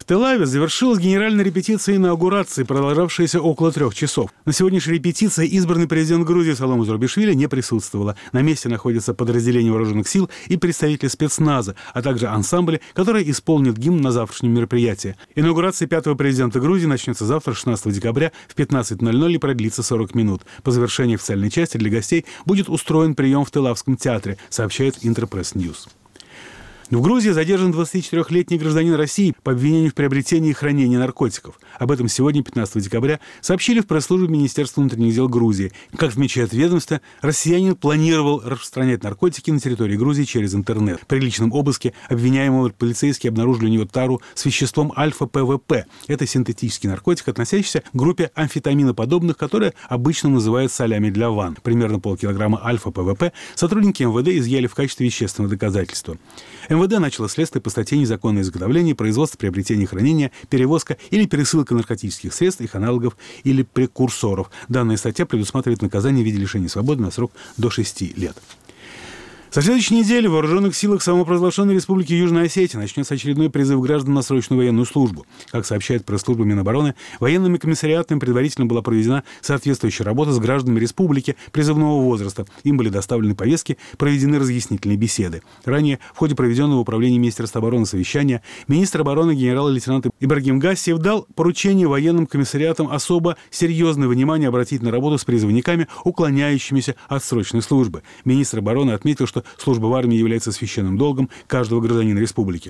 В Тель-Авиве завершилась генеральная репетиция инаугурации, продолжавшаяся около 3 часов. На сегодняшней репетиции избранный президент Грузии Саломе Зурбишвили не присутствовала. На месте находятся подразделения вооруженных сил и представители спецназа, а также ансамбли, которые исполнят гимн на завтрашнем мероприятии. Инаугурация 5-го президента Грузии начнется завтра, 16 декабря, в 15:00 и продлится 40 минут. По завершении официальной части для гостей будет устроен прием в Тель-Авивском театре, сообщает Интерпресс Ньюс. В Грузии задержан 24-летний гражданин России по обвинению в приобретении и хранении наркотиков. Об этом сегодня, 15 декабря, сообщили в пресс-службе Министерства внутренних дел Грузии. Как отмечает ведомство, россиянин планировал распространять наркотики на территории Грузии через интернет. При личном обыске обвиняемого полицейские обнаружили у него тару с веществом альфа-ПВП. Это синтетический наркотик, относящийся к группе амфетаминоподобных, которые обычно называют солями для ванн. Примерно полкилограмма альфа-ПВП сотрудники МВД изъяли в качестве вещественного доказательства. МВД начало следствие по статье «Незаконное изготовление, производство, приобретение, хранение, перевозка или пересылка наркотических средств, их аналогов или прекурсоров». Данная статья предусматривает наказание в виде лишения свободы на срок до 6 лет. Со следующей недели в Вооруженных силах самопровозглашенной Республики Южная Осетия начнется очередной призыв граждан на срочную военную службу. Как сообщает пресс-служба Минобороны, военными комиссариатами предварительно была проведена соответствующая работа с гражданами республики призывного возраста. Им были доставлены повестки, проведены разъяснительные беседы. Ранее, в ходе проведенного в управлении Министерства обороны совещания, министр обороны генерал-лейтенант Ибрагим Гассиев дал поручение военным комиссариатам особо серьезное внимание обратить на работу с призывниками, уклоняющимися от срочной службы. Министр обороны отметил, что служба в армии является священным долгом каждого гражданина республики.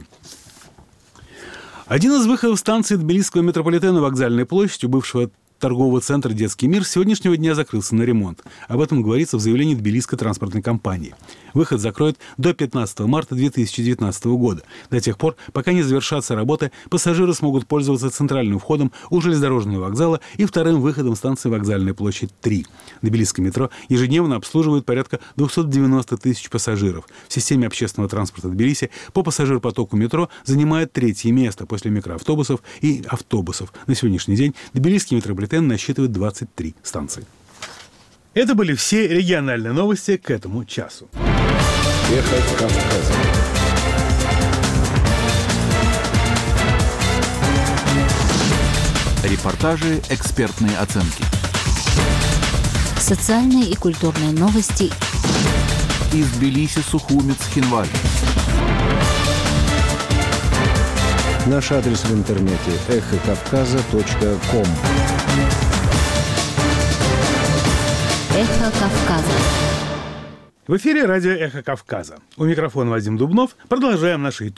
Один из выходов станции Тбилисского метрополитена «Вокзальная площадь» у бывшего торгового центра «Детский мир» с сегодняшнего дня закрылся на ремонт. Об этом говорится в заявлении Тбилисской транспортной компании. Выход закроют до 15 марта 2019 года. До тех пор, пока не завершатся работы, пассажиры смогут пользоваться центральным входом у железнодорожного вокзала и вторым выходом станции «Вокзальная площадь 3». Тбилисское метро ежедневно обслуживает порядка 290 тысяч пассажиров. В системе общественного транспорта Тбилиси по пассажир-потоку метро занимает 3-е место после микроавтобусов и автобусов. На сегодняшний день Тбилисский метрополитен насчитывает 23 станции. Это были все региональные новости к этому часу. Эхо Кавказа. Репортажи, экспертные оценки. Социальные и культурные новости. Из Тбилиси, Сухуми, Цхинвали. Наш адрес в интернете эхокавказа.ком. Эхо Кавказа. В эфире радио «Эхо Кавказа». У микрофона Вадим Дубнов. Продолжаем наши